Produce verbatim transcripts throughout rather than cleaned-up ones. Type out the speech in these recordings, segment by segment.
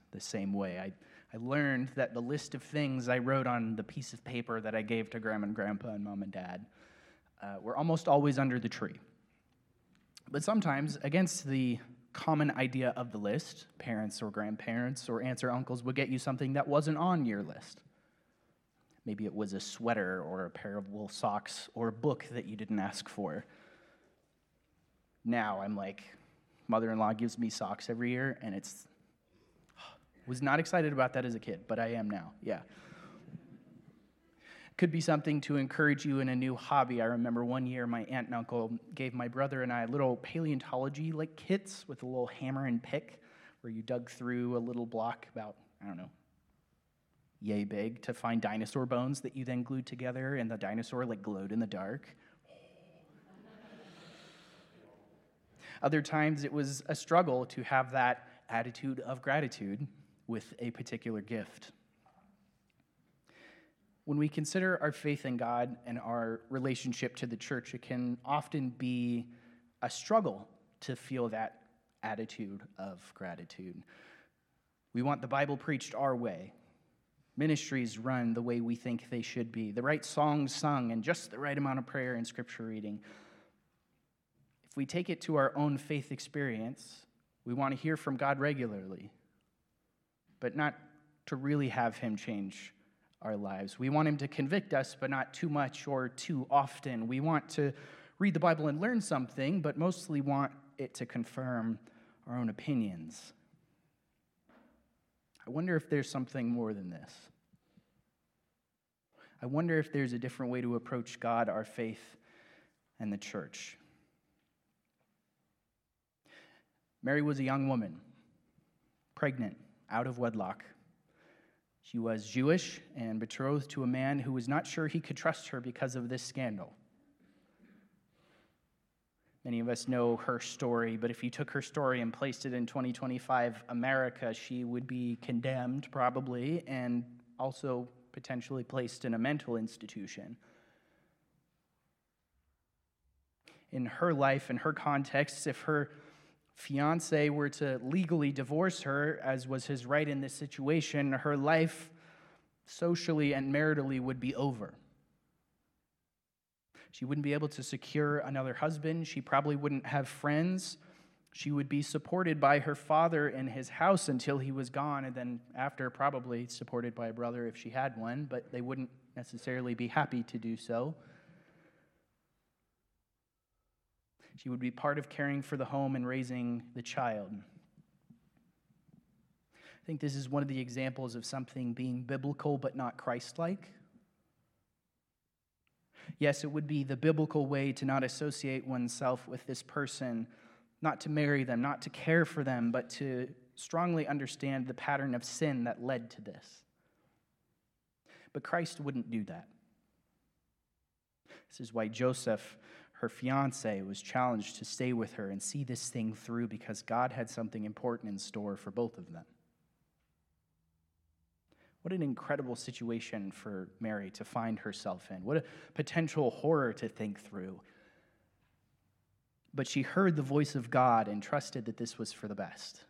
the same way. I, I learned that the list of things I wrote on the piece of paper that I gave to Grandma and Grandpa and Mom and Dad uh, were almost always under the tree. But sometimes, against the common idea of the list, parents or grandparents or aunts or uncles would get you something that wasn't on your list. Maybe it was a sweater or a pair of wool socks or a book that you didn't ask for. Now I'm like, mother-in-law gives me socks every year, and it's, was not excited about that as a kid, but I am now, yeah. Could be something to encourage you in a new hobby. I remember one year my aunt and uncle gave my brother and I little paleontology-like kits with a little hammer and pick where you dug through a little block about, I don't know, yay big to find dinosaur bones that you then glued together, and the dinosaur like glowed in the dark. Other times it was a struggle to have that attitude of gratitude with a particular gift. When we consider our faith in God and our relationship to the church, it can often be a struggle to feel that attitude of gratitude. We want the Bible preached our way, ministries run the way we think they should be, the right songs sung, and just the right amount of prayer and scripture reading. If we take it to our own faith experience, we want to hear from God regularly, but not to really have him change our lives. We want him to convict us, but not too much or too often. We want to read the Bible and learn something, but mostly want it to confirm our own opinions. I wonder if there's something more than this. I wonder if there's a different way to approach God, our faith, and the church. Mary was a young woman, pregnant, out of wedlock. She was Jewish and betrothed to a man who was not sure he could trust her because of this scandal. Many of us know her story, but if you took her story and placed it in twenty twenty-five America, she would be condemned probably and also potentially placed in a mental institution. In her life, in her context, if her fiancé were to legally divorce her, as was his right in this situation, her life socially and maritally would be over. She wouldn't be able to secure another husband. She probably wouldn't have friends. She would be supported by her father in his house until he was gone, and then after probably supported by a brother if she had one, but they wouldn't necessarily be happy to do so. She would be part of caring for the home and raising the child. I think this is one of the examples of something being biblical but not Christ-like. Yes, it would be the biblical way to not associate oneself with this person, not to marry them, not to care for them, but to strongly understand the pattern of sin that led to this. But Christ wouldn't do that. This is why Joseph, her fiancé, was challenged to stay with her and see this thing through, because God had something important in store for both of them. What an incredible situation for Mary to find herself in. What a potential horror to think through. But she heard the voice of God and trusted that this was for the best.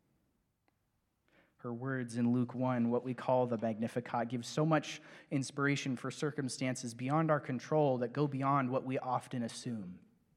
Her words in Luke one, what we call the Magnificat, give so much inspiration for circumstances beyond our control that go beyond what we often assume.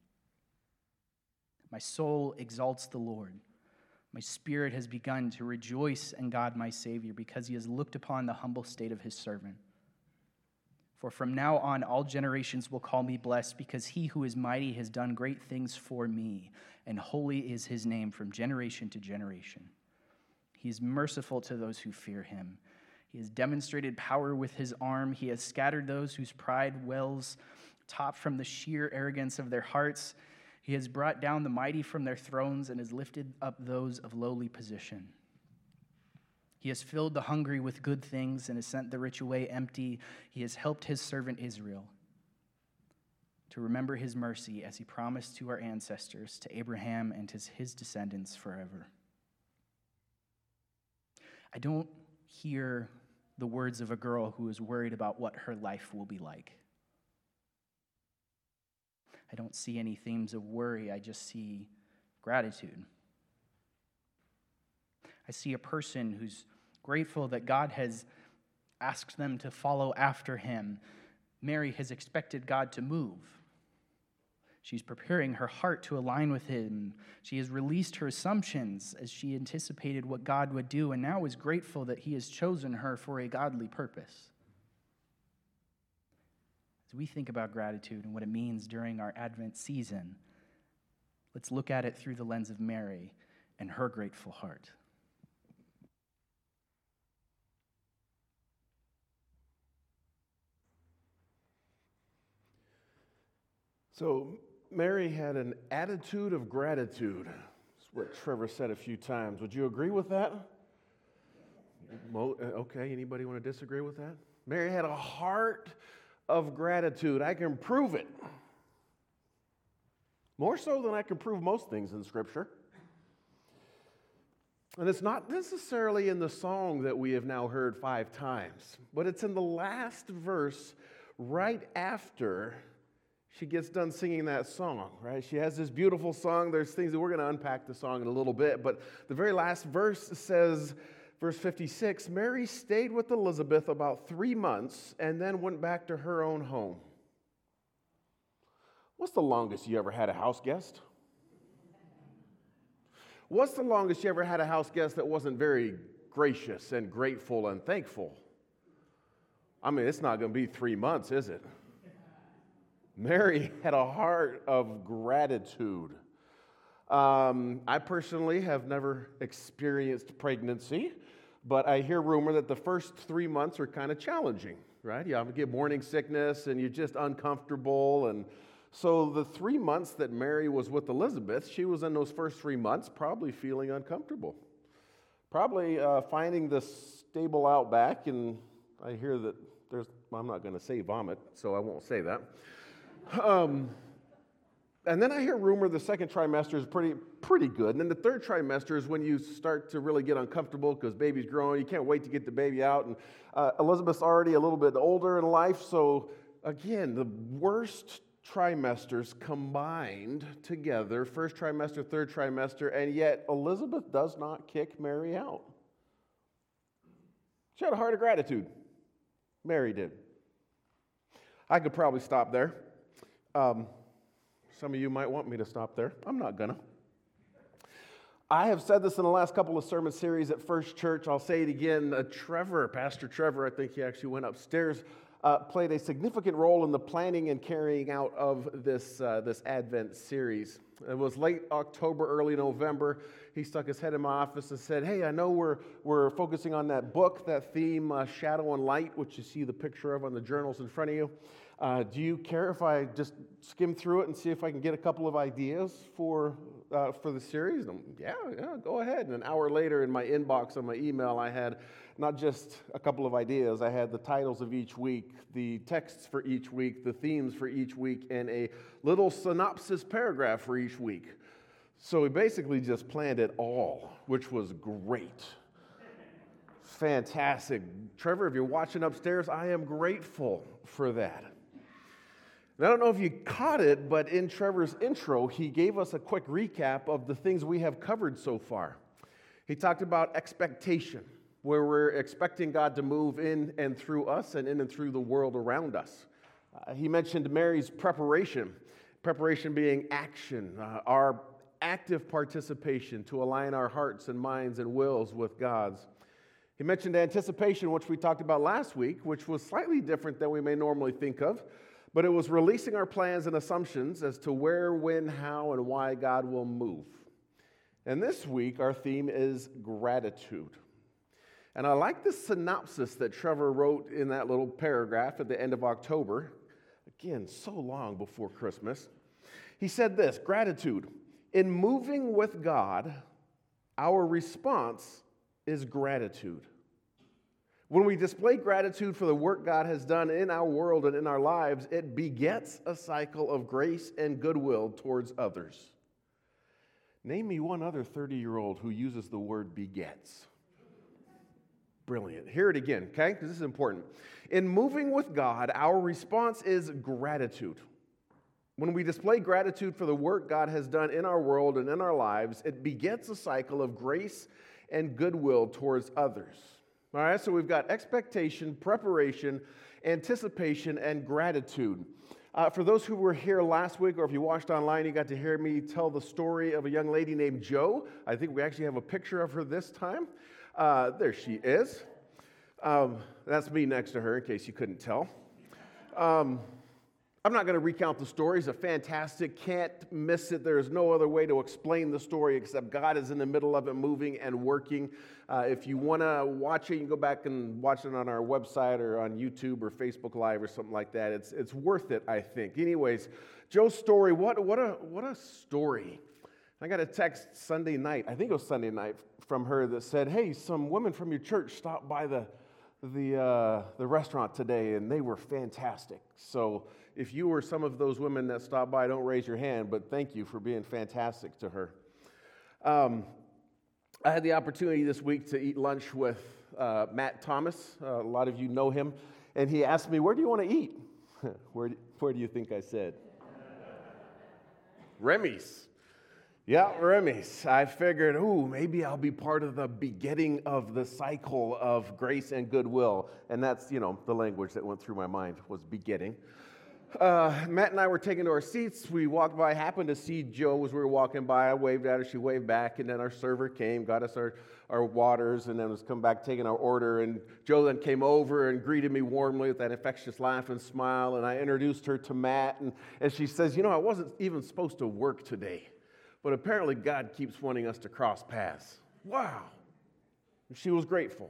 My soul exalts the Lord. My spirit has begun to rejoice in God my Savior, because he has looked upon the humble state of his servant. For from now on all generations will call me blessed, because he who is mighty has done great things for me, and holy is his name from generation to generation. He is merciful to those who fear him. He has demonstrated power with his arm. He has scattered those whose pride wells top from the sheer arrogance of their hearts. He has brought down the mighty from their thrones and has lifted up those of lowly position. He has filled the hungry with good things and has sent the rich away empty. He has helped his servant Israel to remember his mercy as he promised to our ancestors, to Abraham and to his descendants forever. I don't hear the words of a girl who is worried about what her life will be like. I don't see any themes of worry. I just see gratitude. I see a person who's grateful that God has asked them to follow after him. Mary has expected God to move. She's preparing her heart to align with him. She has released her assumptions as she anticipated what God would do, and now is grateful that he has chosen her for a godly purpose. As we think about gratitude and what it means during our Advent season, let's look at it through the lens of Mary and her grateful heart. So Mary had an attitude of gratitude. That's what Trevor said a few times. Would you agree with that? Okay, anybody want to disagree with that? Mary had a heart of gratitude. I can prove it. More so than I can prove most things in Scripture. And it's not necessarily in the song that we have now heard five times, but it's in the last verse right after she gets done singing that song, right? She has this beautiful song. There's things that we're going to unpack the song in a little bit, but the very last verse says, verse fifty-six, Mary stayed with Elizabeth about three months and then went back to her own home. What's the longest you ever had a house guest? What's the longest you ever had a house guest that wasn't very gracious and grateful and thankful? I mean, it's not going to be three months, is it? Mary had a heart of gratitude. Um, I personally have never experienced pregnancy, but I hear rumor that the first three months are kind of challenging, right? You get morning sickness and you're just uncomfortable. And so the three months that Mary was with Elizabeth, she was in those first three months probably feeling uncomfortable. Probably uh, finding the stable out back, and I hear that there's, well, I'm not going to say vomit, so I won't say that. Um, and then I hear rumor the second trimester is pretty pretty good. And then the third trimester is when you start to really get uncomfortable because baby's growing. You can't wait to get the baby out. And uh, Elizabeth's already a little bit older in life. So again, the worst trimesters combined together, first trimester, third trimester, and yet Elizabeth does not kick Mary out. She had a heart of gratitude. Mary did. I could probably stop there. Um, some of you might want me to stop there. I'm not gonna. I have said this in the last couple of sermon series at First Church. I'll say it again. Uh, Trevor, Pastor Trevor, I think he actually went upstairs, uh, played a significant role in the planning and carrying out of this, uh, this Advent series. It was late October, early November. He stuck his head in my office and said, hey, I know we're, we're focusing on that book, that theme, uh, Shadow and Light, which you see the picture of on the journals in front of you. Uh, do you care if I just skim through it and see if I can get a couple of ideas for uh, for the series? And yeah, yeah, go ahead. And an hour later in my inbox on my email, I had not just a couple of ideas. I had the titles of each week, the texts for each week, the themes for each week, and a little synopsis paragraph for each week. So we basically just planned it all, which was great. Fantastic. Trevor, if you're watching upstairs, I am grateful for that. And I don't know if you caught it, but in Trevor's intro, he gave us a quick recap of the things we have covered so far. He talked about expectation, where we're expecting God to move in and through us and in and through the world around us. Uh, he mentioned Mary's preparation, preparation being action, uh, our active participation to align our hearts and minds and wills with God's. He mentioned anticipation, which we talked about last week, which was slightly different than we may normally think of. But it was releasing our plans and assumptions as to where, when, how, and why God will move. And this week, our theme is gratitude. And I like the synopsis that Trevor wrote in that little paragraph at the end of October. Again, so long before Christmas. He said this, gratitude. In moving with God, our response is gratitude. When we display gratitude for the work God has done in our world and in our lives, it begets a cycle of grace and goodwill towards others. Name me one other thirty-year-old who uses the word begets. Brilliant. Hear it again, okay? Because this is important. In moving with God, our response is gratitude. When we display gratitude for the work God has done in our world and in our lives, it begets a cycle of grace and goodwill towards others. All right, so we've got expectation, preparation, anticipation, and gratitude. Uh, for those who were here last week, or if you watched online, you got to hear me tell the story of a young lady named Jo. I think we actually have a picture of her this time. Uh, there she is. Um, that's me next to her, in case you couldn't tell. Um, I'm not going to recount the story. It's a fantastic, can't miss it. There's no other way to explain the story except God is in the middle of it, moving and working. Uh, if you want to watch it, you can go back and watch it on our website or on YouTube or Facebook Live or something like that. It's it's worth it, I think. Anyways, Jo's story, what, what, a, what a story. I got a text Sunday night, I think it was Sunday night, from her that said, hey, some women from your church stopped by the, the, uh, the restaurant today, and they were fantastic. So if you were some of those women that stopped by, don't raise your hand, but thank you for being fantastic to her. Um, I had the opportunity this week to eat lunch with uh, Matt Thomas. Uh, a lot of you know him. And he asked me, where do you want to eat? where, do, where do you think I said? Remy's. Yeah, Remy's. I figured, ooh, maybe I'll be part of the begetting of the cycle of grace and goodwill. And that's, you know, the language that went through my mind was begetting. Uh, Matt and I were taking to our seats. We walked by, happened to see Jo as we were walking by. I waved at her, she waved back, and then our server came, got us our, our waters, and then was come back taking our order. And Jo then came over and greeted me warmly with that infectious laugh and smile, and I introduced her to Matt, and, and she says, you know, I wasn't even supposed to work today, but apparently God keeps wanting us to cross paths. Wow. And she was grateful.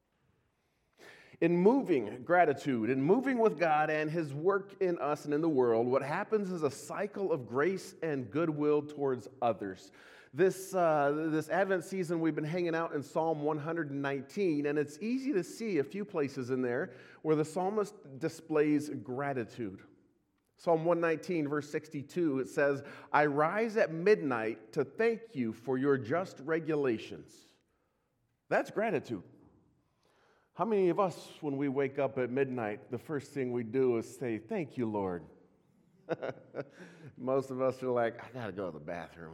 In moving gratitude, in moving with God and His work in us and in the world, what happens is a cycle of grace and goodwill towards others. This, uh, this Advent season, we've been hanging out in Psalm one nineteen, and it's easy to see a few places in there where the psalmist displays gratitude. Psalm one nineteen, verse sixty-two, it says, I rise at midnight to thank you for your just regulations. That's gratitude. How many of us, when we wake up at midnight, the first thing we do is say, thank you, Lord? Most of us are like, I got to go to the bathroom.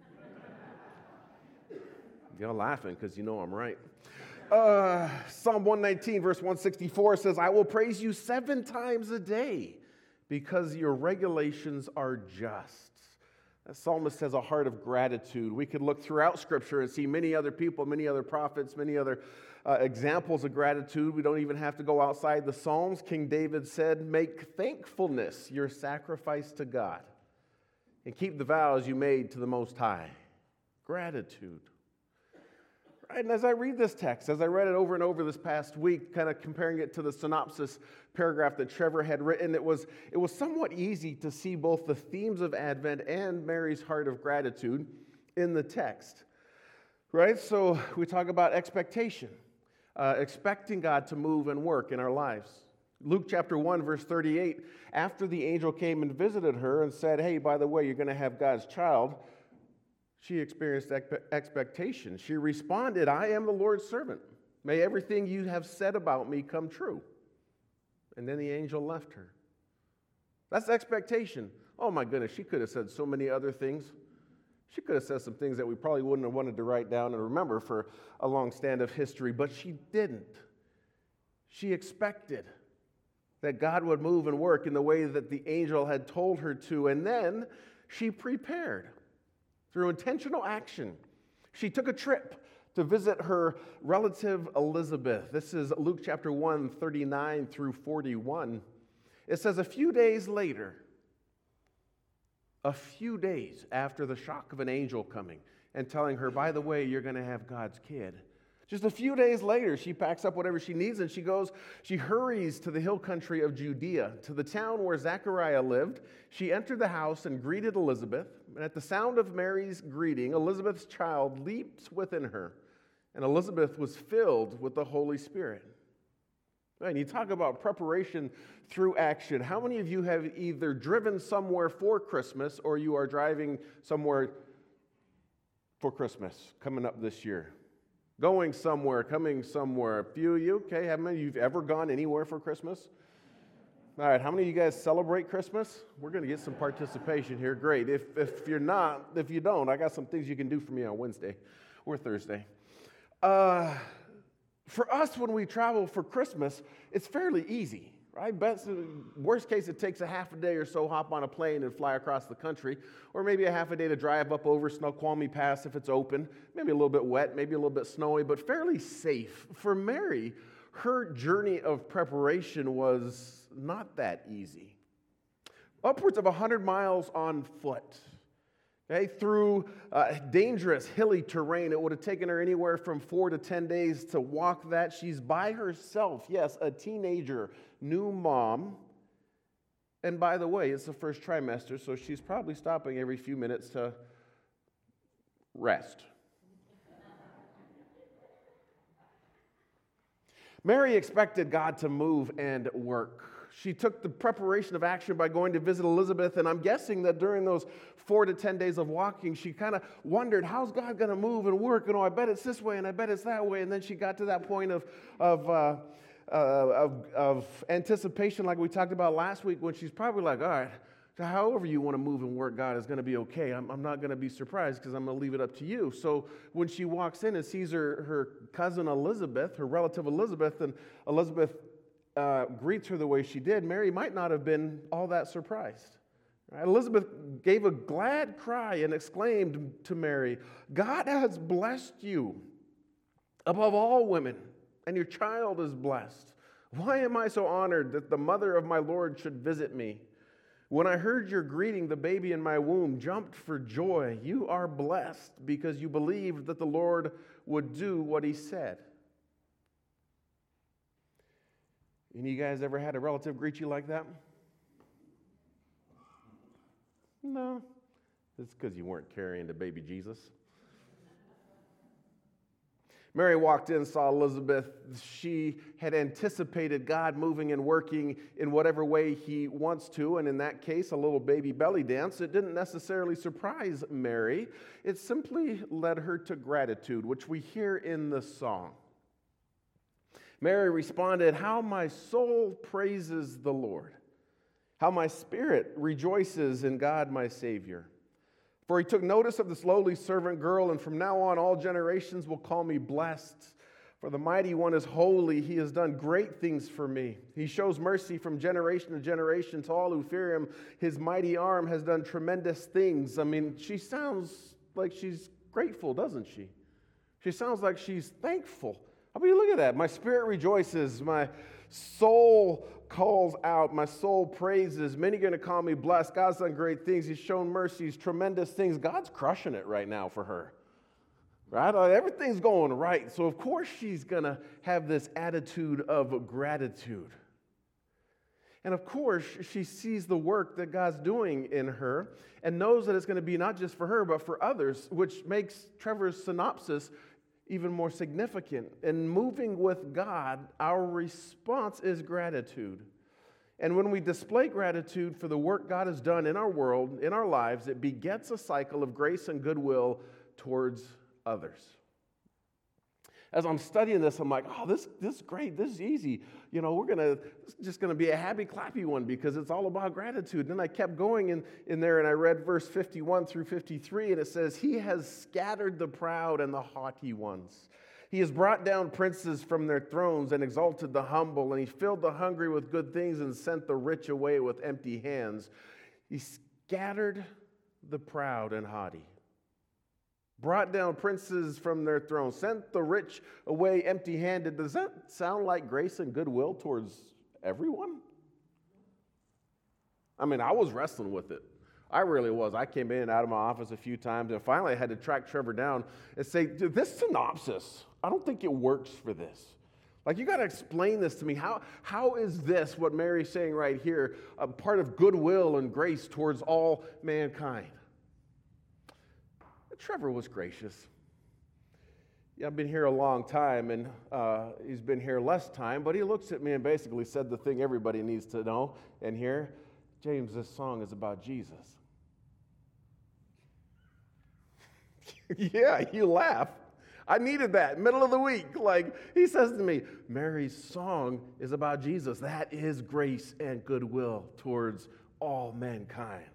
Y'all laughing because you know I'm right. Uh, Psalm one nineteen, verse one sixty-four says, I will praise you seven times a day because your regulations are just. That psalmist has a heart of gratitude. We could look throughout Scripture and see many other people, many other prophets, many other uh, examples of gratitude. We don't even have to go outside the Psalms. King David said, make thankfulness your sacrifice to God and keep the vows you made to the Most High. Gratitude. Right? And as I read this text, as I read it over and over this past week, kind of comparing it to the synopsis paragraph that Trevor had written, it was, it was somewhat easy to see both the themes of Advent and Mary's heart of gratitude in the text. Right? So we talk about expectation, uh, expecting God to move and work in our lives. Luke chapter one, verse thirty-eight, after the angel came and visited her and said, hey, by the way, you're going to have God's child, she experienced expectation. She responded, I am the Lord's servant. May everything you have said about me come true. And then the angel left her. That's expectation. Oh my goodness, she could have said so many other things. She could have said some things that we probably wouldn't have wanted to write down and remember for a long stand of history, but she didn't. She expected that God would move and work in the way that the angel had told her to, and then she prepared. Through intentional action, she took a trip to visit her relative Elizabeth. This is Luke chapter one, thirty-nine through forty-one. It says, a few days later, a few days after the shock of an angel coming and telling her, by the way, you're going to have God's kid. Just a few days later, she packs up whatever she needs and she goes, she hurries to the hill country of Judea, to the town where Zechariah lived. She entered the house and greeted Elizabeth. And at the sound of Mary's greeting, Elizabeth's child leaped within her. And Elizabeth was filled with the Holy Spirit. And you talk about preparation through action. How many of you have either driven somewhere for Christmas or you are driving somewhere for Christmas coming up this year? Going somewhere, coming somewhere. A few of you, okay? How many of you have ever gone anywhere for Christmas? All right, how many of you guys celebrate Christmas? We're going to get some participation here. Great. If if you're not, if you don't, I got some things you can do for me on Wednesday or Thursday. Uh, for us, when we travel for Christmas, it's fairly easy, right? Best, worst case, it takes a half a day or so, hop on a plane and fly across the country, or maybe a half a day to drive up over Snoqualmie Pass if it's open, maybe a little bit wet, maybe a little bit snowy, but fairly safe. For Mary, her journey of preparation was not that easy. Upwards of one hundred miles on foot. Okay, through uh, dangerous, hilly terrain. It would have taken her anywhere from four to ten days to walk that. She's by herself. Yes, a teenager, new mom. And by the way, it's the first trimester, so she's probably stopping every few minutes to rest. Mary expected God to move and work. She took the preparation of action by going to visit Elizabeth, and I'm guessing that during those four to ten days of walking, she kind of wondered, how's God going to move and work? And oh, I bet it's this way, and I bet it's that way. And then she got to that point of, of, uh, uh, of, of anticipation like we talked about last week, when she's probably like, all right, however you want to move and work, God, is going to be okay. I'm, I'm not going to be surprised because I'm going to leave it up to you. So when she walks in and sees her, her cousin Elizabeth, her relative Elizabeth, and Elizabeth Uh, greets her the way she did, Mary might not have been all that surprised. Right? Elizabeth gave a glad cry and exclaimed to Mary, God has blessed you above all women, and your child is blessed. Why am I so honored that the mother of my Lord should visit me? When I heard your greeting, the baby in my womb jumped for joy. You are blessed because you believed that the Lord would do what he said. Any of you guys ever had a relative greet you like that? No. It's because you weren't carrying the baby Jesus. Mary walked in, saw Elizabeth. She had anticipated God moving and working in whatever way he wants to, and in that case, a little baby belly dance. It didn't necessarily surprise Mary. It simply led her to gratitude, which we hear in the song. Mary responded, how my soul praises the Lord, how my spirit rejoices in God my Savior. For he took notice of this lowly servant girl, and from now on all generations will call me blessed. For the Mighty One is holy. He has done great things for me. He shows mercy from generation to generation to all who fear him. His mighty arm has done tremendous things. I mean, she sounds like she's grateful, doesn't she? She sounds like she's thankful. I mean, look at that. My spirit rejoices. My soul calls out. My soul praises. Many are going to call me blessed. God's done great things. He's shown mercies, tremendous things. God's crushing it right now for her. Right? Everything's going right. So, of course, she's going to have this attitude of gratitude. And, of course, she sees the work that God's doing in her and knows that it's going to be not just for her, but for others, which makes Trevor's synopsis even more significant. In moving with God, our response is gratitude. And when we display gratitude for the work God has done in our world, in our lives, it begets a cycle of grace and goodwill towards others. As I'm studying this, I'm like, oh, this, this is great. This is easy. You know, we're going to, it's just going to be a happy, clappy one because it's all about gratitude. And then I kept going in, in there and I read verse fifty-one through fifty-three, and it says, he has scattered the proud and the haughty ones. He has brought down princes from their thrones and exalted the humble, and he filled the hungry with good things and sent the rich away with empty hands. He scattered the proud and haughty. Brought down princes from their thrones, sent the rich away empty-handed. Does that sound like grace and goodwill towards everyone? I mean, I was wrestling with it. I really was. I came in and out of my office a few times, and finally I had to track Trevor down and say, this synopsis, I don't think it works for this. Like, you got to explain this to me. How, how is this, what Mary's saying right here, a part of goodwill and grace towards all mankind? Trevor was gracious. Yeah, I've been here a long time, and uh, he's been here less time, but he looks at me and basically said the thing everybody needs to know and hear. James, this song is about Jesus. Yeah, you laugh. I needed that, middle of the week. Like, he says to me, Mary's song is about Jesus. That is grace and goodwill towards all mankind.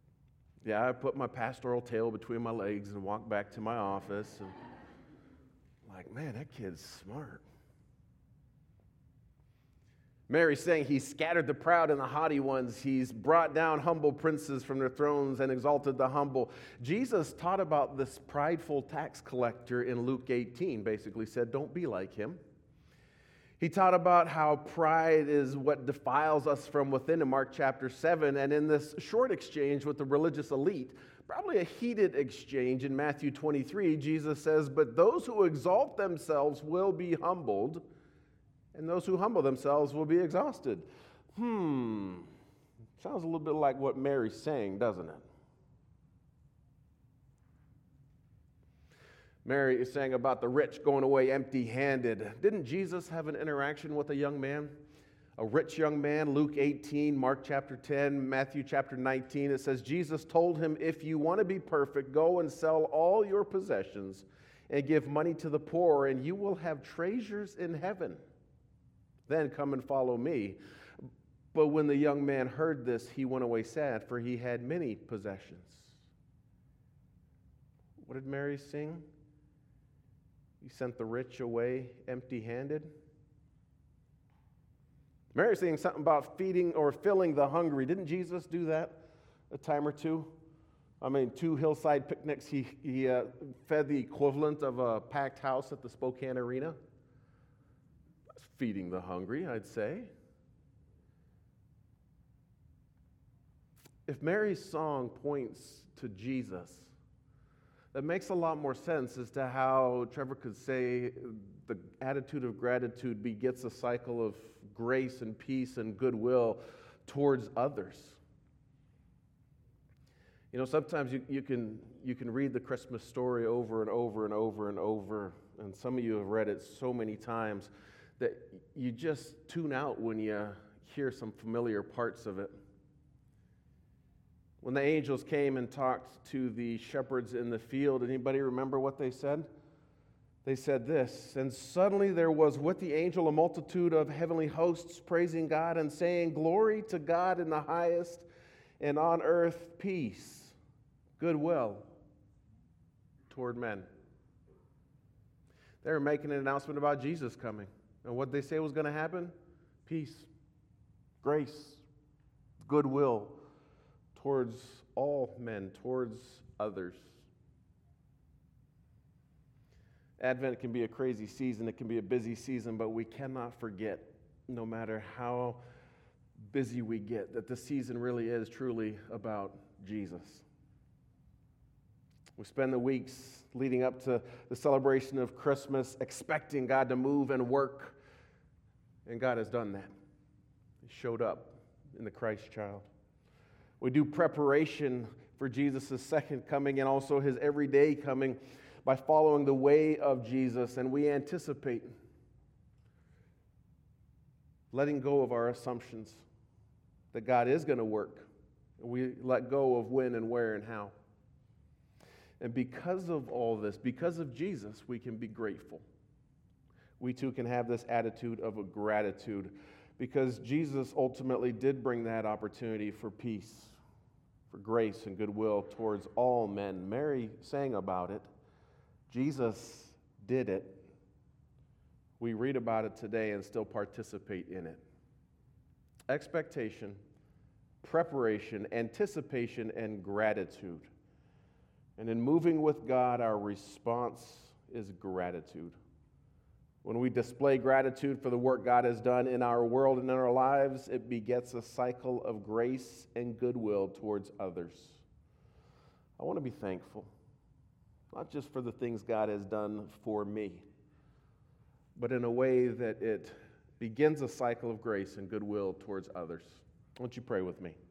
Yeah, I put my pastoral tail between my legs and walked back to my office. And like, man, that kid's smart. Mary's saying he's scattered the proud and the haughty ones. He's brought down humble princes from their thrones and exalted the humble. Jesus taught about this prideful tax collector in Luke eighteen, basically said, don't be like him. He taught about how pride is what defiles us from within in Mark chapter seven. And in this short exchange with the religious elite, probably a heated exchange in Matthew twenty-three, Jesus says, but those who exalt themselves will be humbled, and those who humble themselves will be exhausted. Hmm, sounds a little bit like what Mary's saying, doesn't it? Mary is saying about the rich going away empty-handed. Didn't Jesus have an interaction with a young man? A rich young man, Luke eighteen, Mark chapter ten, Matthew chapter nineteen. It says, Jesus told him, if you want to be perfect, go and sell all your possessions and give money to the poor, and you will have treasures in heaven. Then come and follow me. But when the young man heard this, he went away sad, for he had many possessions. What did Mary sing? You sent the rich away empty-handed. Mary's saying something about feeding or filling the hungry. Didn't Jesus do that a time or two? I mean, two hillside picnics, he, he uh, fed the equivalent of a packed house at the Spokane Arena. That's feeding the hungry, I'd say. If Mary's song points to Jesus, that makes a lot more sense as to how Trevor could say the attitude of gratitude begets a cycle of grace and peace and goodwill towards others. You know, sometimes you, you can you can read the Christmas story over and over and over and over, and some of you have read it so many times that you just tune out when you hear some familiar parts of it. When the angels came and talked to the shepherds in the field, anybody remember what they said? They said this, and suddenly there was with the angel a multitude of heavenly hosts praising God and saying, glory to God in the highest, and on earth peace, goodwill toward men. They were making an announcement about Jesus coming. And what they say was going to happen? Peace, grace, goodwill towards all men, towards others. Advent can be a crazy season. It can be a busy season, but we cannot forget, no matter how busy we get, that this season really is truly about Jesus. We spend the weeks leading up to the celebration of Christmas expecting God to move and work, and God has done that. He showed up in the Christ child. We do preparation for Jesus' second coming and also his everyday coming by following the way of Jesus, and we anticipate letting go of our assumptions that God is going to work. We let go of when and where and how. And because of all this, because of Jesus, we can be grateful. We too can have this attitude of a gratitude because Jesus ultimately did bring that opportunity for peace, for grace and goodwill towards all men. Mary sang about it. Jesus did it. We read about it today and still participate in it. Expectation, preparation, anticipation, and gratitude. And in moving with God, our response is gratitude. When we display gratitude for the work God has done in our world and in our lives, it begets a cycle of grace and goodwill towards others. I want to be thankful, not just for the things God has done for me, but in a way that it begins a cycle of grace and goodwill towards others. Won't you pray with me?